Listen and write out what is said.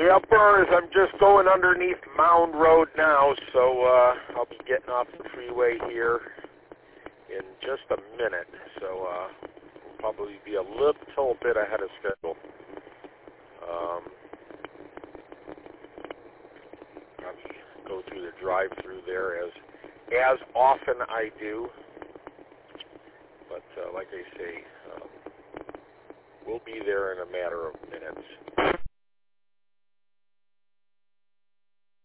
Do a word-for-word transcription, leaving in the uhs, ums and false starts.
uppers. I'm just going underneath Mound Road now, so uh, I'll be getting off the freeway here in just a minute. So uh, we'll probably be a little bit ahead of schedule. Um, probably go through the drive-through there as as often I do. But uh, like I say, um, we'll be there in a matter of minutes.